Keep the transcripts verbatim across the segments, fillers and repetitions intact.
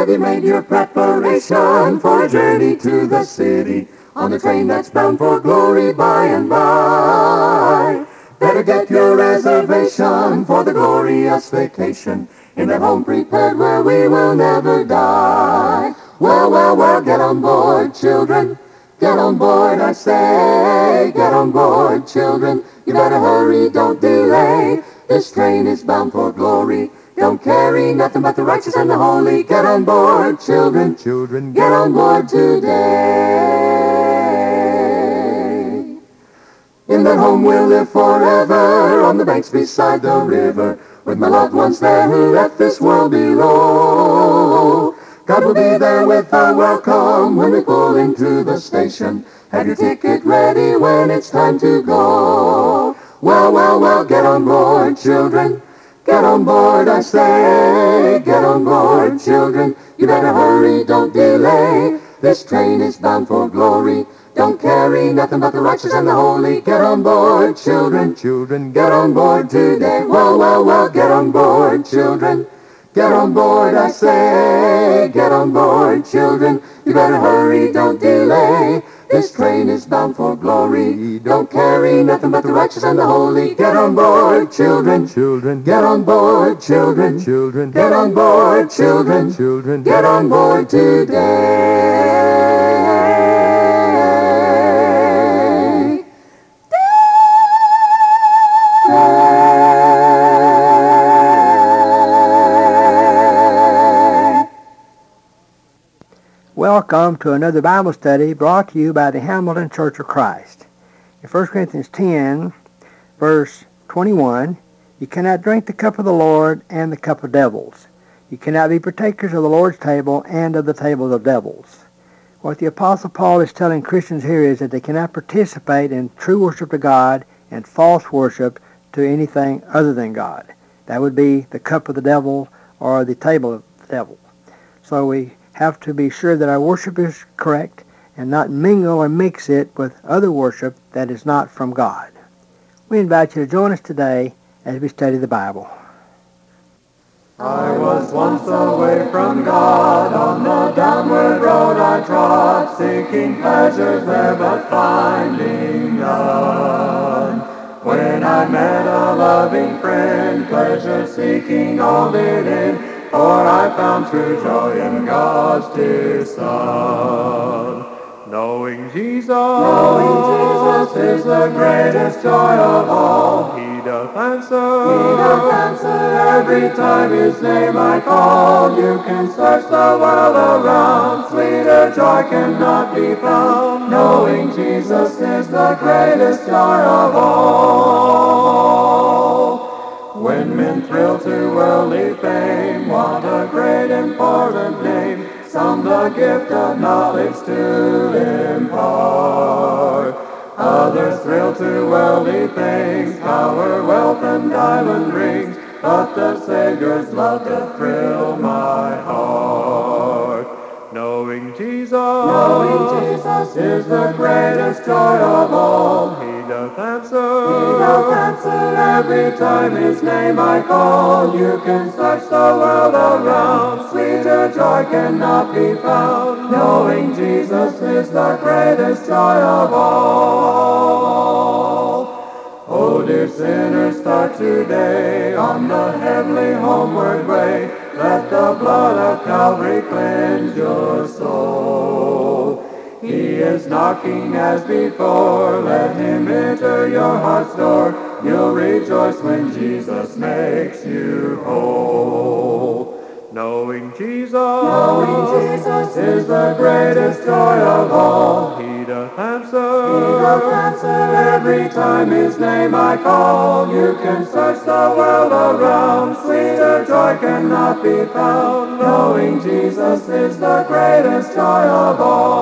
Have you made your preparation for a journey to the city on the train that's bound for glory by and by? Better get your reservation for the glorious vacation in that home prepared where we will never die. Well, well, well, get on board, children. Get on board, I say. Get on board, children. You better hurry, don't delay. This train is bound for glory. Don't carry nothing but the righteous and the holy. Get on board, children. Children, Get on board today. In that home we'll live forever, on the banks beside the river, with my loved ones there who left this world below. God will be there with a welcome when we pull into the station. Have your ticket ready when it's time to go. Well, well, well, get on board, children. Get on board, I say. Get on board, children. You better hurry, don't delay. This train is bound for glory. Don't carry nothing but the righteous and the holy. Get on board, children. children, Get on board today. Well, well, well, get on board, children. Get on board, I say. Get on board, children. You better hurry, don't delay. This train is bound for glory. Don't carry nothing but the righteous and the holy. Get on board, children. children, Get on board, children. children, Get on board, children. children. Get on board today. Welcome to another Bible study brought to you by the Hamilton Church of Christ. In First Corinthians ten, verse twenty-one, you cannot drink the cup of the Lord and the cup of devils. You cannot be partakers of the Lord's table and of the table of devils. What the Apostle Paul is telling Christians here is that they cannot participate in true worship to God and false worship to anything other than God. That would be the cup of the devil or the table of the devil. So we have to be sure that our worship is correct and not mingle or mix it with other worship that is not from God. We invite you to join us today as we study the Bible. I was once away from God, on the downward road I trod, seeking pleasures there but finding none. When I met a loving friend, pleasure seeking all did end, for I found true joy in God's dear Son. Knowing Jesus, knowing Jesus is the greatest joy of all. He doth answer, He doth answer every time His name I call. You can search the world around, sweeter joy cannot be found. Knowing Jesus is the greatest joy of all. When men thrill to worldly fame, what a great important name, some the gift of knowledge to impart. Others thrill to worldly things, power, wealth, and diamond rings, but the Savior's love doth thrill my heart. Knowing Jesus, knowing Jesus is the greatest joy of all. He doth answer, He doth answer every time His name I call. You can search the world around, sweeter joy cannot be found. Knowing Jesus is the greatest joy of all. Oh, dear sinners, start today on the heavenly homeward way. Let the blood of Calvary cleanse your soul. He is knocking as before, let Him enter your heart's door. You'll rejoice when Jesus makes you whole. Knowing Jesus, knowing Jesus is the greatest joy of all. He doth answer, He doth answer every time His name I call. You can search the world around, sweeter joy cannot be found. Knowing Jesus is the greatest joy of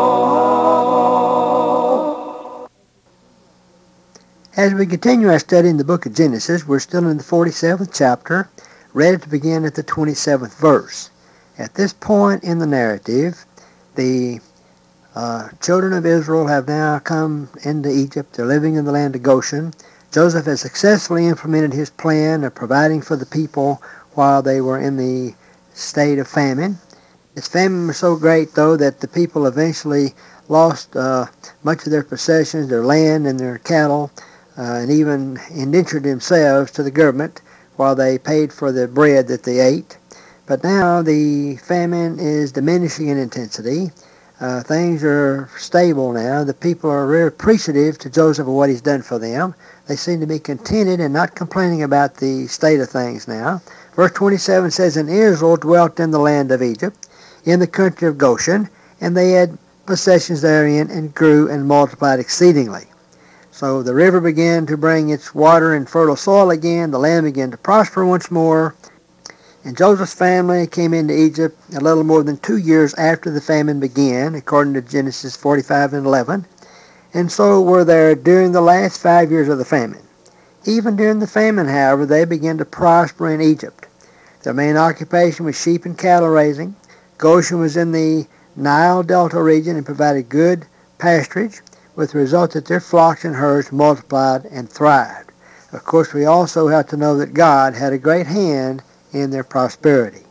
all. As we continue our study in the book of Genesis, we're still in the forty-seventh chapter, ready to begin at the twenty-seventh verse. At this point in the narrative, the uh, children of Israel have now come into Egypt. They're living in the land of Goshen. Joseph has successfully implemented his plan of providing for the people while they were in the state of famine. This famine was so great, though, that the people eventually lost uh, much of their possessions, their land and their cattle, uh, and even indentured themselves to the government while they paid for the bread that they ate. But now the famine is diminishing in intensity. Uh, things are stable now. The people are very appreciative to Joseph of what he's done for them. They seem to be contented and not complaining about the state of things now. Verse twenty-seven says, "And Israel dwelt in the land of Egypt, in the country of Goshen, and they had possessions therein, and grew and multiplied exceedingly." So the river began to bring its water and fertile soil again. The land began to prosper once more. And Joseph's family came into Egypt a little more than two years after the famine began, according to Genesis forty-five and eleven. And so were there during the last five years of the famine. Even during the famine, however, they began to prosper in Egypt. Their main occupation was sheep and cattle raising. Goshen was in the Nile Delta region and provided good pasturage, with the result that their flocks and herds multiplied and thrived. Of course, we also have to know that God had a great hand in their prosperity.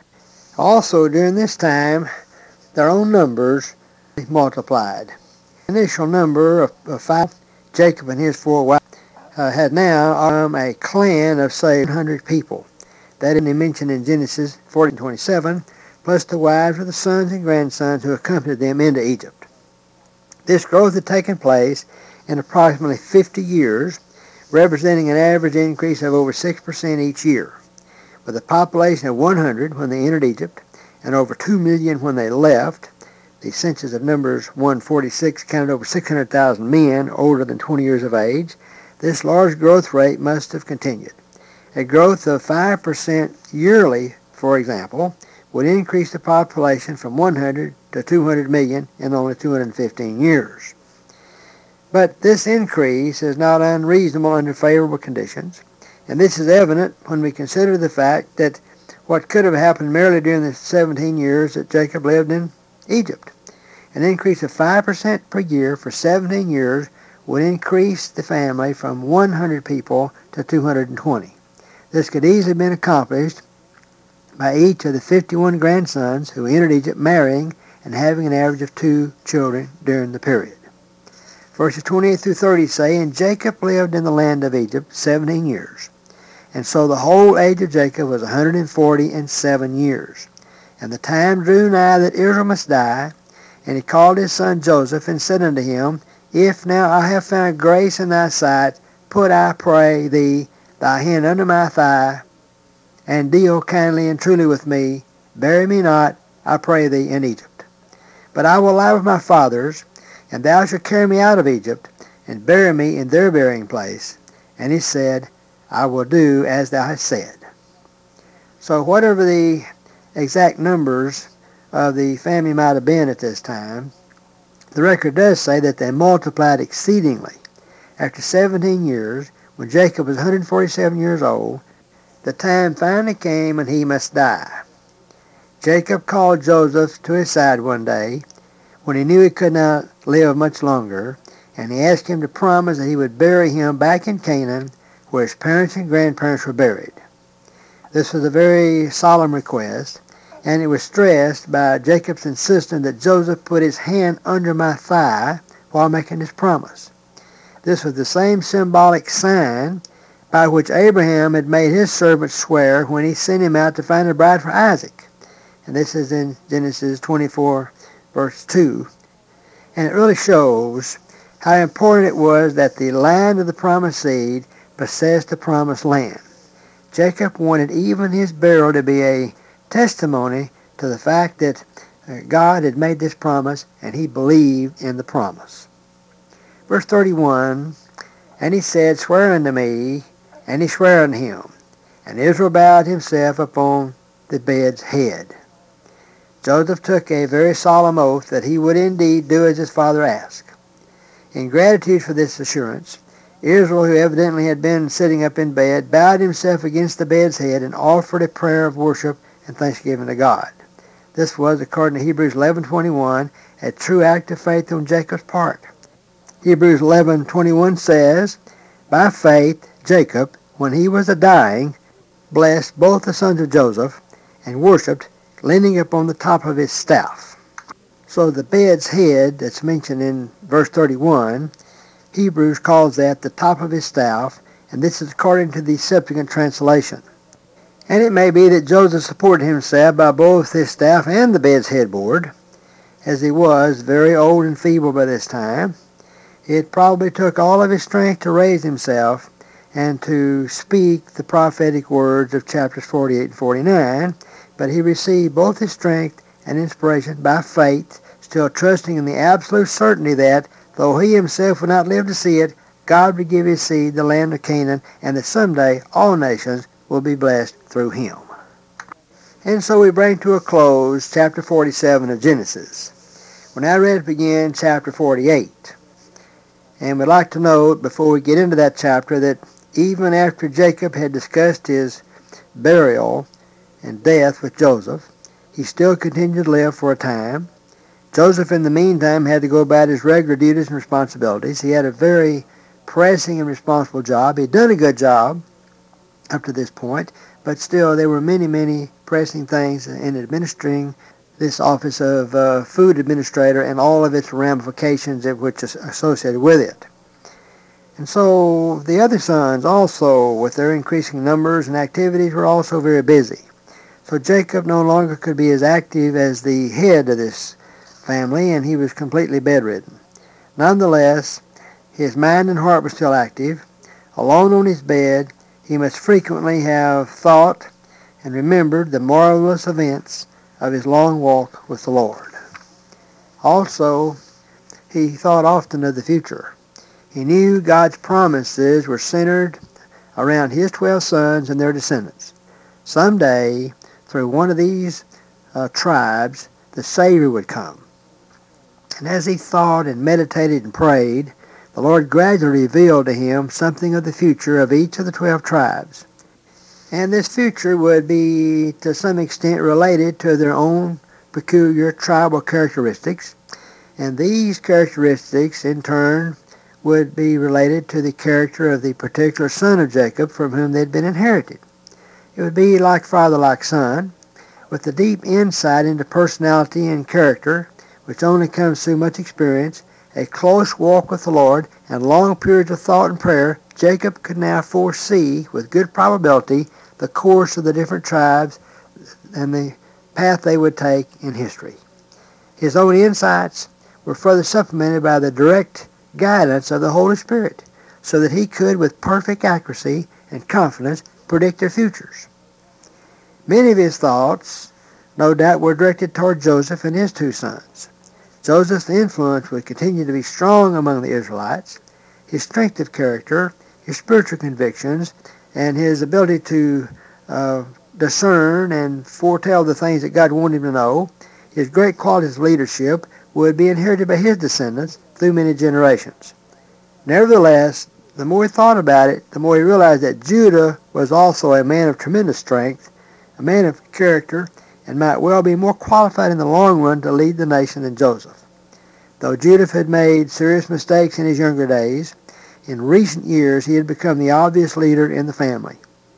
Also, during this time, their own numbers multiplied. The initial number of, of five, Jacob and his four wives, uh, had now um, a clan of, say, one hundred people. That is mentioned in Genesis fourteen twenty-seven, plus the wives of the sons and grandsons who accompanied them into Egypt. This growth had taken place in approximately fifty years, representing an average increase of over six percent each year. With a population of one hundred when they entered Egypt and over two million when they left, the census of Numbers one forty-six counted over six hundred thousand men older than twenty years of age. This large growth rate must have continued. A growth of five percent yearly, for example, would increase the population from one hundred to two hundred million in only two hundred fifteen years. But this increase is not unreasonable under favorable conditions, and this is evident when we consider the fact that what could have happened merely during the seventeen years that Jacob lived in Egypt. An increase of five percent per year for seventeen years would increase the family from one hundred people to two hundred twenty. This could easily have been accomplished by each of the fifty-one grandsons who entered Egypt marrying and having an average of two children during the period. Verses twenty-eight through thirty say, "And Jacob lived in the land of Egypt seventeen years. And so the whole age of Jacob was one hundred forty and seven years. And the time drew nigh that Israel must die. And he called his son Joseph, and said unto him, If now I have found grace in thy sight, put, I pray thee, thy hand under my thigh, and deal kindly and truly with me. Bury me not, I pray thee, in Egypt. But I will lie with my fathers, and thou shalt carry me out of Egypt, and bury me in their burying place. And he said, I will do as thou hast said." So whatever the exact numbers of the family might have been at this time, the record does say that they multiplied exceedingly. After seventeen years, when Jacob was one hundred forty-seven years old, the time finally came when he must die. Jacob called Joseph to his side one day when he knew he could not live much longer, and he asked him to promise that he would bury him back in Canaan where his parents and grandparents were buried. This was a very solemn request, and it was stressed by Jacob's insisting that Joseph put his hand under my thigh while making this promise. This was the same symbolic sign by which Abraham had made his servant swear when he sent him out to find a bride for Isaac. And this is in Genesis twenty-four, verse two. And it really shows how important it was that the line of the promised seed possessed the promised land. Jacob wanted even his burial to be a testimony to the fact that God had made this promise, and he believed in the promise. Verse thirty-one, "And he said, Swear unto me, and he sware unto him. And Israel bowed himself upon the bed's head." Joseph took a very solemn oath that he would indeed do as his father asked. In gratitude for this assurance, Israel, who evidently had been sitting up in bed, bowed himself against the bed's head and offered a prayer of worship and thanksgiving to God. This was, according to Hebrews eleven twenty-one, a true act of faith on Jacob's part. Hebrews eleven twenty-one says, "By faith Jacob, when he was a-dying, blessed both the sons of Joseph, and worshipped, leaning upon the top of his staff. So the bed's head that's mentioned in verse thirty-one, Hebrews calls that the top of his staff, and this is according to the Septuagint translation. And it may be that Joseph supported himself by both his staff and the bed's headboard, as he was very old and feeble by this time. It probably took all of his strength to raise himself and to speak the prophetic words of chapters forty-eight and forty-nine, but he received both his strength and inspiration by faith, still trusting in the absolute certainty that, though he himself would not live to see it, God would give his seed the land of Canaan, and that someday all nations will be blessed through him. And so we bring to a close chapter forty-seven of Genesis. We're now ready to begin chapter forty-eight. And we'd like to note, before we get into that chapter, that even after Jacob had discussed his burial and death with Joseph, he still continued to live for a time. Joseph, in the meantime, had to go about his regular duties and responsibilities. He had a very pressing and responsible job. He'd done a good job up to this point, but still there were many, many pressing things in administering this office of uh, food administrator and all of its ramifications which is associated with it. And so the other sons also, with their increasing numbers and activities, were also very busy. So Jacob no longer could be as active as the head of this family, and he was completely bedridden. Nonetheless, his mind and heart were still active. Alone on his bed, he must frequently have thought and remembered the marvelous events of his long walk with the Lord. Also, he thought often of the future. He knew God's promises were centered around his twelve sons and their descendants. Someday, through one of these uh, tribes, the Savior would come. And as he thought and meditated and prayed, the Lord gradually revealed to him something of the future of each of the twelve tribes. And this future would be, to some extent, related to their own peculiar tribal characteristics. And these characteristics, in turn, would be related to the character of the particular son of Jacob from whom they'd been inherited. It would be like father, like son, with a deep insight into personality and character, which only comes through much experience, a close walk with the Lord, and long periods of thought and prayer. Jacob could now foresee, with good probability, the course of the different tribes and the path they would take in history. His own insights were further supplemented by the direct guidance of the Holy Spirit, so that he could, with perfect accuracy and confidence, predict their futures. Many of his thoughts, no doubt, were directed toward Joseph and his two sons. Joseph's influence would continue to be strong among the Israelites. His strength of character, his spiritual convictions, and his ability to uh, discern and foretell the things that God wanted him to know, his great qualities of leadership, would be inherited by his descendants through many generations. Nevertheless, the more he thought about it, the more he realized that Judah was also a man of tremendous strength, a man of character, and might well be more qualified in the long run to lead the nation than Joseph. Though Judah had made serious mistakes in his younger days, in recent years he had become the obvious leader in the family.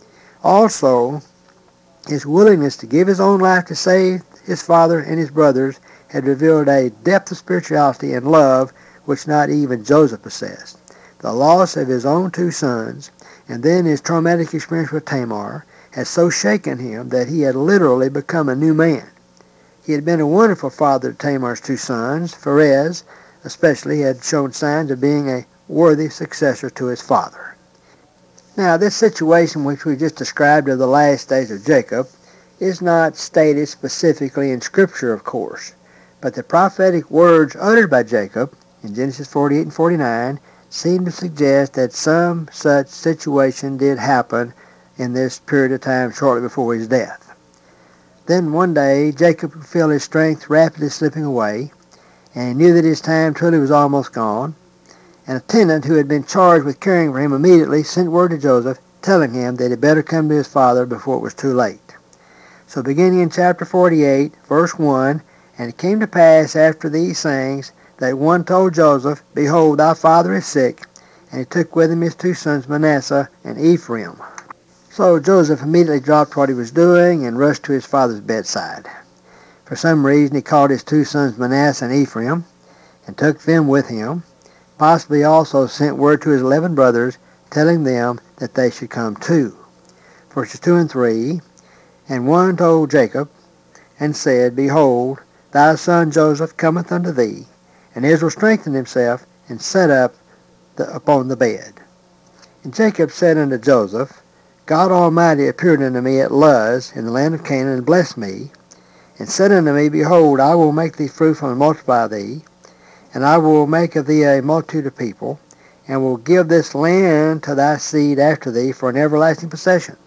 Also, his willingness to give his own life to save his father and his brothers had revealed a depth of spirituality and love which not even Joseph possessed. The loss of his own two sons, and then his traumatic experience with Tamar, had so shaken him that he had literally become a new man. He had been a wonderful father to Tamar's two sons. Pharez, especially, had shown signs of being a worthy successor to his father. Now, this situation which we just described of the last days of Jacob is not stated specifically in Scripture, of course, but the prophetic words uttered by Jacob in Genesis forty-eight and forty-nine seem to suggest that some such situation did happen in this period of time shortly before his death. Then one day Jacob could feel his strength rapidly slipping away, and he knew that his time truly was almost gone. An attendant who had been charged with caring for him immediately sent word to Joseph, telling him that he better come to his father before it was too late. So beginning in chapter forty-eight, verse one, and it came to pass after these things that one told Joseph, Behold, thy father is sick. And he took with him his two sons Manasseh and Ephraim. So Joseph immediately dropped what he was doing and rushed to his father's bedside. For some reason he called his two sons Manasseh and Ephraim, and took them with him. Possibly also sent word to his eleven brothers, telling them that they should come too. Verses two and three, And one told Jacob, and said, Behold, thy son Joseph cometh unto thee. And Israel strengthened himself, and sat up the, upon the bed. And Jacob said unto Joseph, God Almighty appeared unto me at Luz in the land of Canaan, and blessed me, and said unto me, Behold, I will make thee fruitful and multiply thee, and I will make of thee a multitude of people, and will give this land to thy seed after thee for an everlasting possession.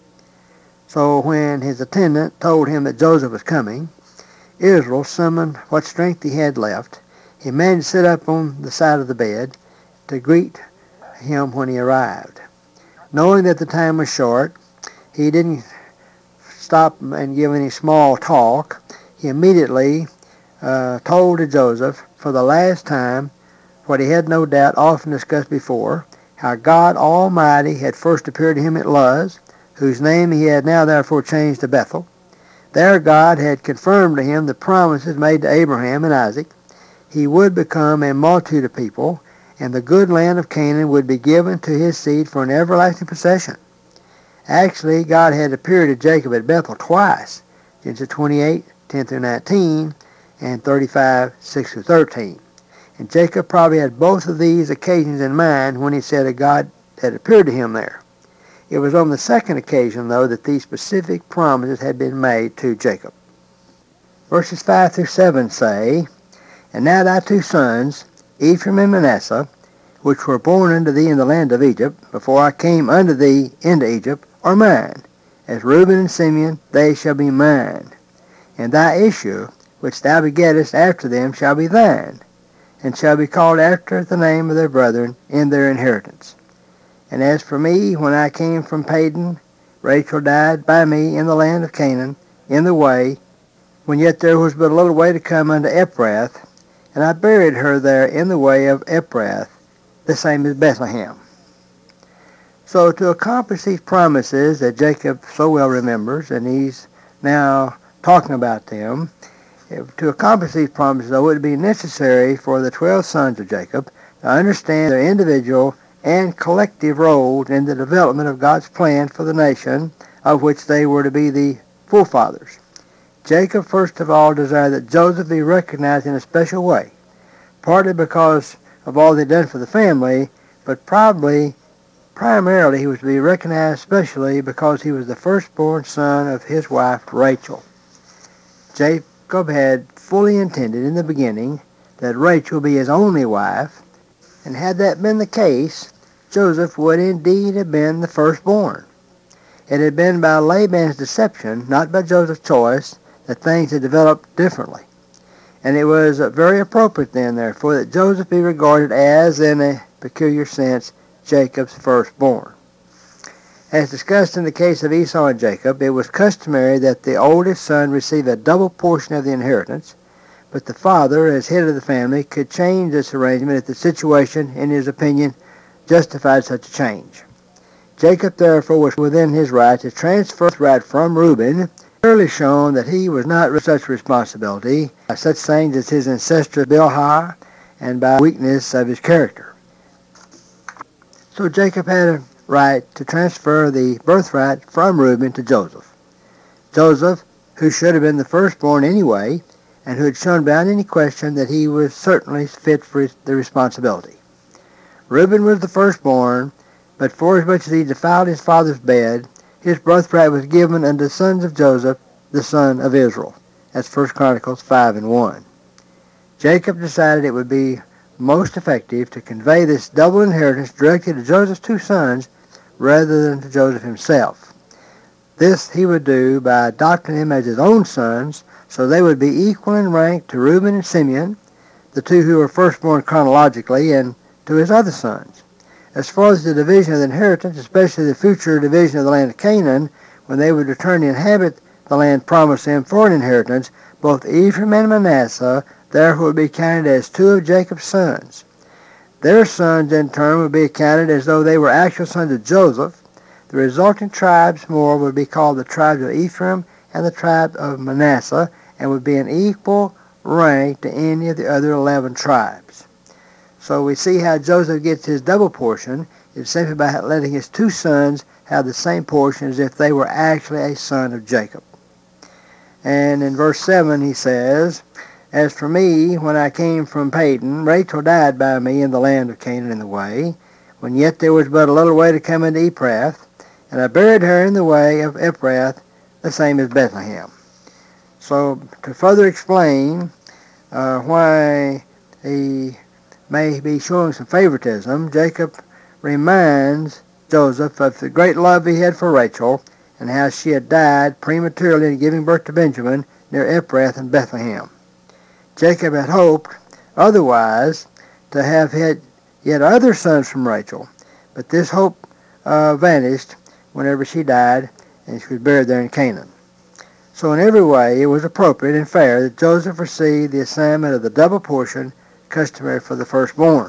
So when his attendant told him that Joseph was coming, Israel summoned what strength he had left. He managed to sit up on the side of the bed to greet him when he arrived. Knowing that the time was short, he didn't stop and give any small talk. He immediately uh, told to Joseph for the last time what he had no doubt often discussed before, how God Almighty had first appeared to him at Luz, whose name he had now therefore changed to Bethel. There God had confirmed to him the promises made to Abraham and Isaac. He would become a multitude of people, and the good land of Canaan would be given to his seed for an everlasting possession. Actually, God had appeared to Jacob at Bethel twice, Genesis twenty-eight, ten through nineteen, and thirty-five, six through thirteen. And Jacob probably had both of these occasions in mind when he said that God had appeared to him there. It was on the second occasion, though, that these specific promises had been made to Jacob. Verses five through seven say, And now thy two sons, Ephraim and Manasseh, which were born unto thee in the land of Egypt, before I came unto thee into Egypt, are mine. As Reuben and Simeon, they shall be mine. And thy issue, which thou begettest after them, shall be thine, and shall be called after the name of their brethren in their inheritance. And as for me, when I came from Padan, Rachel died by me in the land of Canaan, in the way, when yet there was but a little way to come unto Ephrath, and I buried her there in the way of Ephrath, the same as Bethlehem. So to accomplish these promises that Jacob so well remembers, and he's now talking about them, to accomplish these promises, though, it would be necessary for the twelve sons of Jacob to understand their individual and collective roles in the development of God's plan for the nation of which they were to be the forefathers. Jacob, first of all, desired that Joseph be recognized in a special way, partly because of all they'd done for the family, but probably, primarily, he was to be recognized especially because he was the firstborn son of his wife, Rachel. Jacob had fully intended in the beginning that Rachel be his only wife, and had that been the case, Joseph would indeed have been the firstborn. It had been by Laban's deception, not by Joseph's choice, that things had developed differently. And it was very appropriate then, therefore, that Joseph be regarded as, in a peculiar sense, Jacob's firstborn. As discussed in the case of Esau and Jacob, it was customary that the oldest son receive a double portion of the inheritance, but the father, as head of the family, could change this arrangement if the situation, in his opinion, justified such a change. Jacob, therefore, was within his right to transfer the right from Reuben, clearly shown that he was not such responsibility by such things as his ancestor Bilhah and by weakness of his character. So Jacob had a right to transfer the birthright from Reuben to Joseph. Joseph, who should have been the firstborn anyway, and who had shown beyond any question that he was certainly fit for the responsibility. Reuben was the firstborn, but forasmuch as he defiled his father's bed, his birthright was given unto the sons of Joseph, the son of Israel. That's First Chronicles five and one. Jacob decided it would be most effective to convey this double inheritance directly to Joseph's two sons rather than to Joseph himself. This he would do by adopting them as his own sons, so they would be equal in rank to Reuben and Simeon, the two who were firstborn chronologically, and to his other sons. As far as the division of the inheritance, especially the future division of the land of Canaan, when they would return to inhabit the land promised them for an inheritance, both Ephraim and Manasseh therefore would be counted as two of Jacob's sons. Their sons, in turn, would be counted as though they were actual sons of Joseph. The resulting tribes more would be called the tribes of Ephraim and the tribe of Manasseh, and would be an equal rank to any of the other eleven tribes. So we see how Joseph gets his double portion is simply by letting his two sons have the same portion as if they were actually a son of Jacob. And in verse seven he says, "As for me, when I came from Padan, Rachel died by me in the land of Canaan in the way, when yet there was but a little way to come into Ephrath, and I buried her in the way of Ephrath, the same as Bethlehem." So to further explain uh, why he may be showing some favoritism, Jacob reminds Joseph of the great love he had for Rachel and how she had died prematurely in giving birth to Benjamin near Ephrath and Bethlehem. Jacob had hoped otherwise to have had yet other sons from Rachel, but this hope uh, vanished whenever she died and she was buried there in Canaan. So in every way it was appropriate and fair that Joseph receive the assignment of the double portion customary for the firstborn.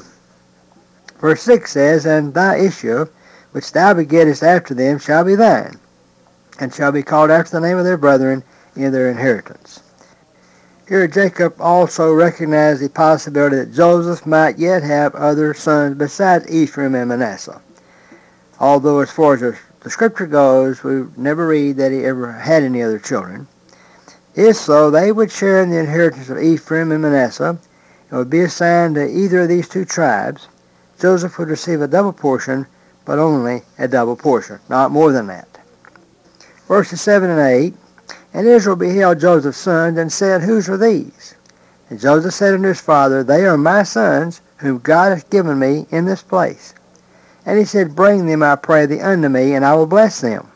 Verse six says, "And thy issue, which thou begettest after them, shall be thine, and shall be called after the name of their brethren in their inheritance." Here Jacob also recognized the possibility that Joseph might yet have other sons besides Ephraim and Manasseh. Although as far as the scripture goes, we never read that he ever had any other children. If so, they would share in the inheritance of Ephraim and Manasseh and would be assigned to either of these two tribes. Joseph would receive a double portion, but only a double portion, not more than that. Verses seven and eight, "And Israel beheld Joseph's sons, and said, Whose are these? And Joseph said unto his father, They are my sons, whom God hath given me in this place. And he said, Bring them, I pray thee, unto me, and I will bless them.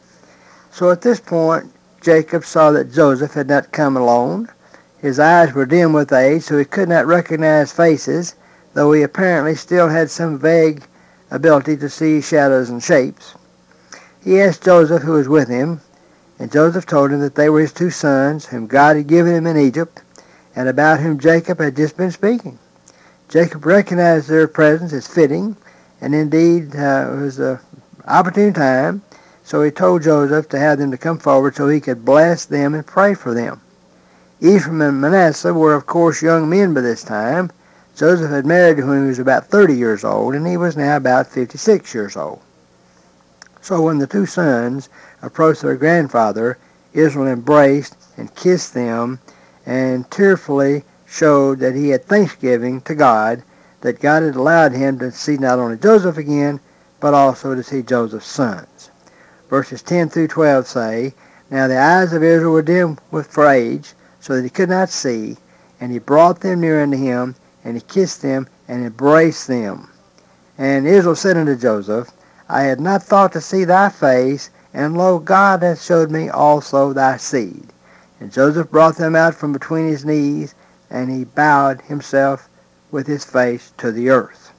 So at this point, Jacob saw that Joseph had not come alone. His eyes were dim with age, so he could not recognize faces, though he apparently still had some vague ability to see shadows and shapes. He asked Joseph who was with him, and Joseph told him that they were his two sons, whom God had given him in Egypt, and about whom Jacob had just been speaking. Jacob recognized their presence as fitting, and indeed uh, it was an opportune time, so he told Joseph to have them to come forward so he could bless them and pray for them. Ephraim and Manasseh were of course young men by this time. Joseph had married when he was about thirty years old, and he was now about fifty-six years old. So when the two sons approached their grandfather, Israel embraced and kissed them and tearfully showed that he had thanksgiving to God that God had allowed him to see not only Joseph again, but also to see Joseph's sons. Verses ten through twelve say, Now the eyes of Israel were dim with for age, so that he could not see, and he brought them near unto him, and he kissed them and embraced them. And Israel said unto Joseph, I had not thought to see thy face, and lo, God hath showed me also thy seed. And Joseph brought them out from between his knees, and he bowed himself with his face to the earth.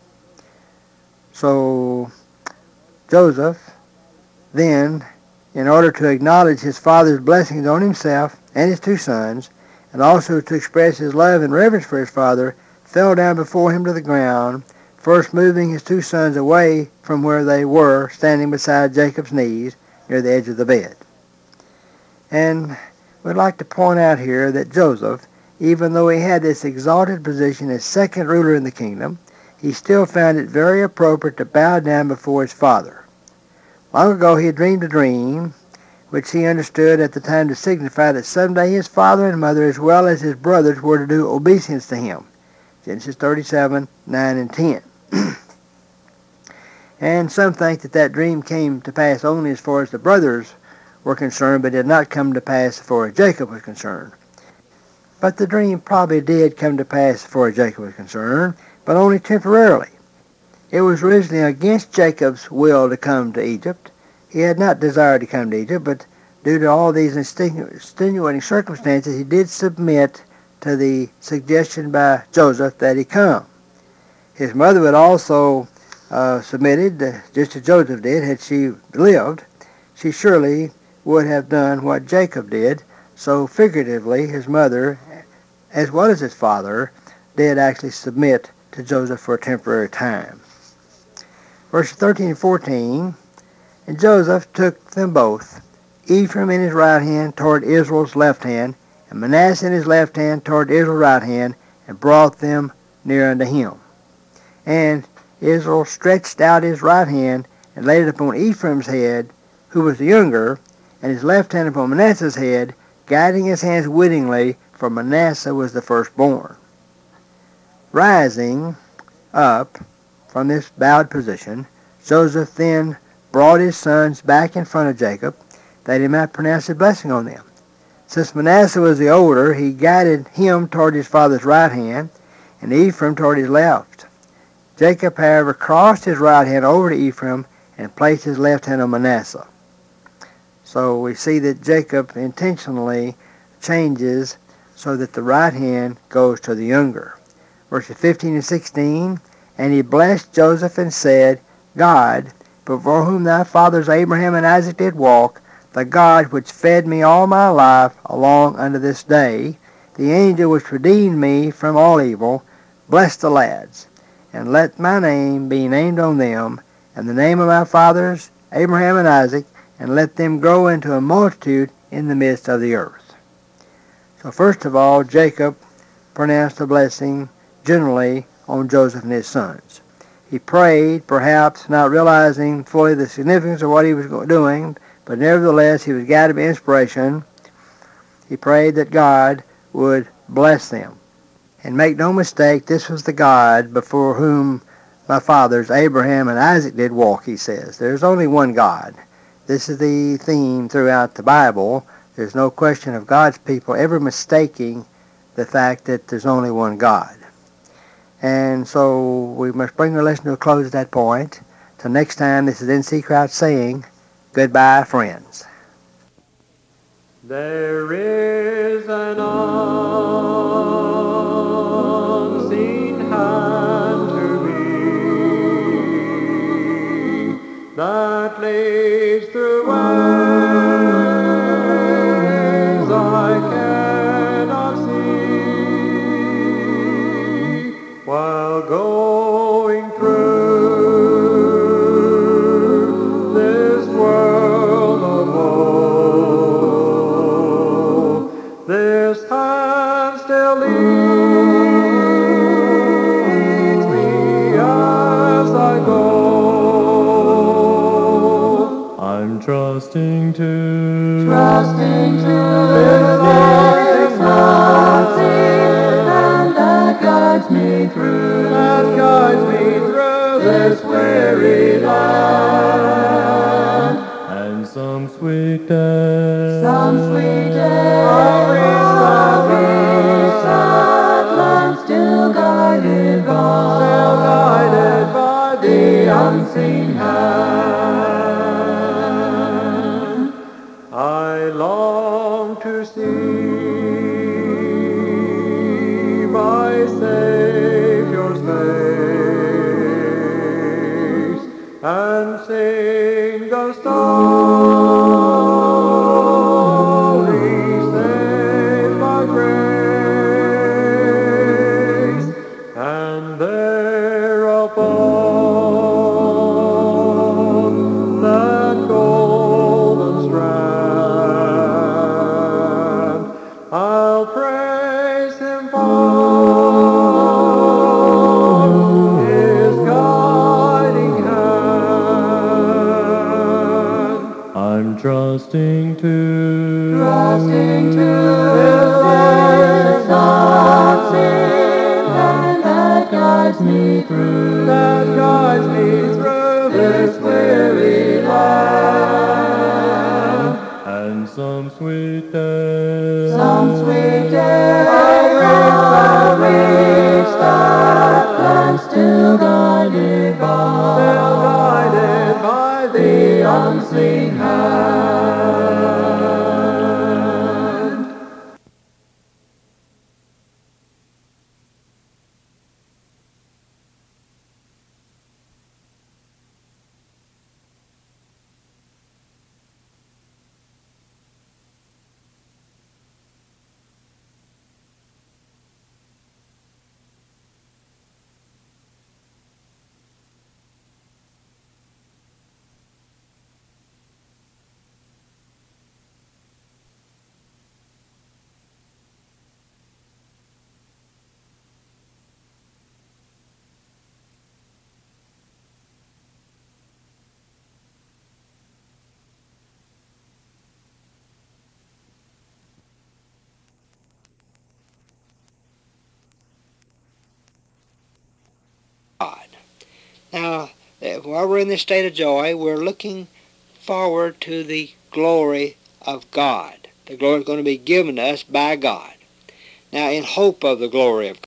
So Joseph then, in order to acknowledge his father's blessings on himself and his two sons, and also to express his love and reverence for his father, fell down before him to the ground, first moving his two sons away from where they were, standing beside Jacob's knees near the edge of the bed. And we'd like to point out here that Joseph, even though he had this exalted position as second ruler in the kingdom, he still found it very appropriate to bow down before his father. Long ago he had dreamed a dream, which he understood at the time to signify that someday his father and mother, as well as his brothers, were to do obeisance to him. Genesis thirty-seven, nine and ten. And some think that that dream came to pass only as far as the brothers were concerned, but did not come to pass as far as Jacob was concerned. But the dream probably did come to pass as far as Jacob was concerned, but only temporarily. It was originally against Jacob's will to come to Egypt. He had not desired to come to Egypt, but due to all these extenuating circumstances, he did submit to the suggestion by Joseph that he come. His mother had also uh, submitted, uh, just as Joseph did. Had she lived, she surely would have done what Jacob did. So figuratively, his mother, as well as his father, did actually submit to Joseph for a temporary time. Verses thirteen and fourteen, And Joseph took them both, Ephraim in his right hand toward Israel's left hand, and Manasseh in his left hand toward Israel's right hand, and brought them near unto him. And Israel stretched out his right hand, and laid it upon Ephraim's head, who was the younger, and his left hand upon Manasseh's head, guiding his hands wittingly, for Manasseh was the firstborn. Rising up from this bowed position, Joseph then brought his sons back in front of Jacob, that he might pronounce his blessing on them. Since Manasseh was the older, he guided him toward his father's right hand, and Ephraim toward his left. Jacob, however, crossed his right hand over to Ephraim, and placed his left hand on Manasseh. So we see that Jacob intentionally changes so that the right hand goes to the younger. Verses fifteen and sixteen, and he blessed Joseph and said, God, before whom thy fathers Abraham and Isaac did walk, the God which fed me all my life along unto this day, the angel which redeemed me from all evil, bless the lads, and let my name be named on them, and the name of my fathers Abraham and Isaac, and let them grow into a multitude in the midst of the earth. So first of all, Jacob pronounced a blessing generally on Joseph and his sons. He prayed, perhaps not realizing fully the significance of what he was doing, but nevertheless he was guided by inspiration. He prayed that God would bless them. And make no mistake, this was the God before whom my fathers Abraham and Isaac did walk, he says. There's only one God. This is the theme throughout the Bible. There's no question of God's people ever mistaking the fact that there's only one God. And so we must bring our lesson to a close at that point. Till next time, this is N C Crouch saying, goodbye, friends. There is an unseen hand to me that leads through ways I cannot see, while going through this world of woe. This hand still leads me as I go. I'm trusting to, Trusting to this unseen hand that guides me through, that guides me through this weary land. and some sweet day. Some sweet day I'll reach I'll that reach that land, still guided by, still guided by the unseen hand. I long to see my Savior's face and sing the story saved by grace, and there upon that golden strand I'll praise him for his guiding hand. I'm trusting to, Trusting to this unseen hand that guides me through, that guides me through this weary land. and some sweet day. Some sweet day I'll reach that land, still guided by, Still guided by the unseen hand. Now, while we're in this state of joy, we're looking forward to the glory of God. The glory is going to be given to us by God. Now, in hope of the glory of